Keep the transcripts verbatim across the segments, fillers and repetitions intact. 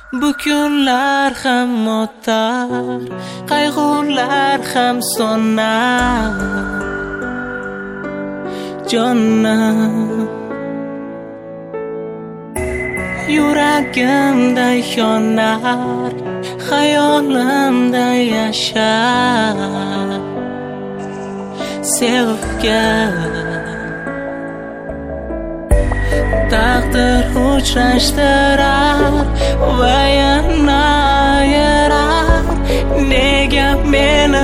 Bu kunlar ham o'tar, qayg'ular ham so'nar. Jonim, yuragimda yonar, xayolimda yashar. Sevgan taqdir uchrashtirar va yana ayrar. Nega meni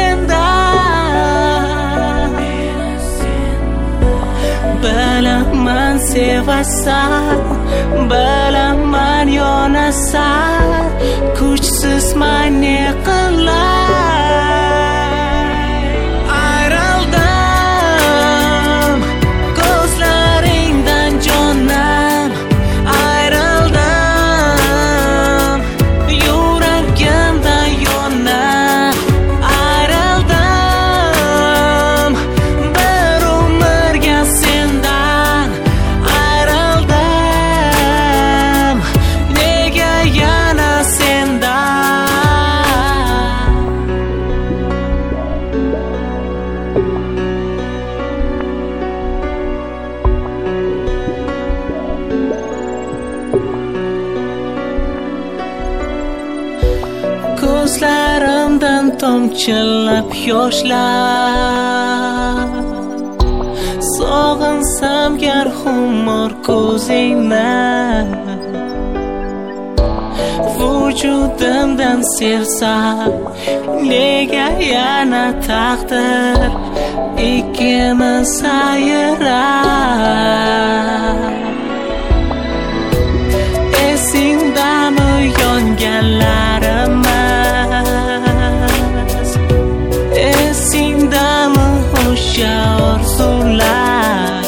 sendan? Bilaman sevasan, bilaman yonasan, kuchsizman ne qilay. Ayrildim ko'zlaringdan jonim, ayrildim yuragimda yonar. Ayrildim bir umrga sendan, ayrildim nega yana sendan? Ko'zlarimdan tomchilab yoshlar, sog'insam gar xumor ko'zingni, vujudimdan sevsam nega yana taqdir ikkimiz ayrar? Esingdami yonganlarimiz? Esingdami o'sha orzular?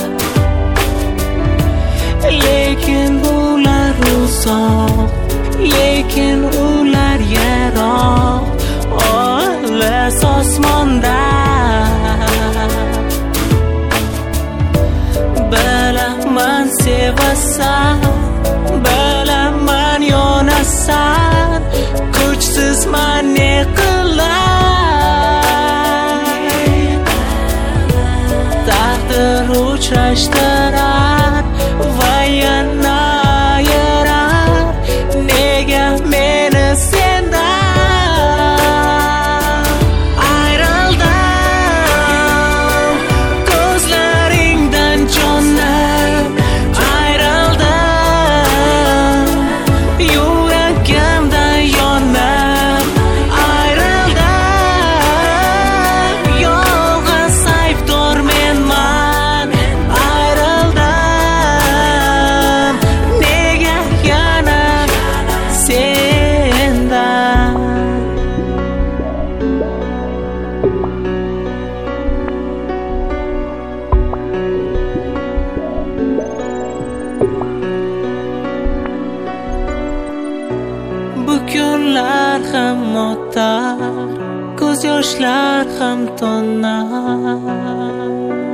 Lekin ular uzoq, lekin ular yiroq, olis osmonda. Bilaman sevasan, bilaman yonasan, kuchsizman ne qilay. Taqdir uchrashtirar va yana ayrar. Nega meni sendan? Ayrildim ko'zlaringdan jonim, ayrildim yuragimda yonar. Ayrildim yolg'iz aybdor menman. Ayrildim nega yana sendan? Bu kunlar ham o'tar, ko'z yoshlar ham to'nar.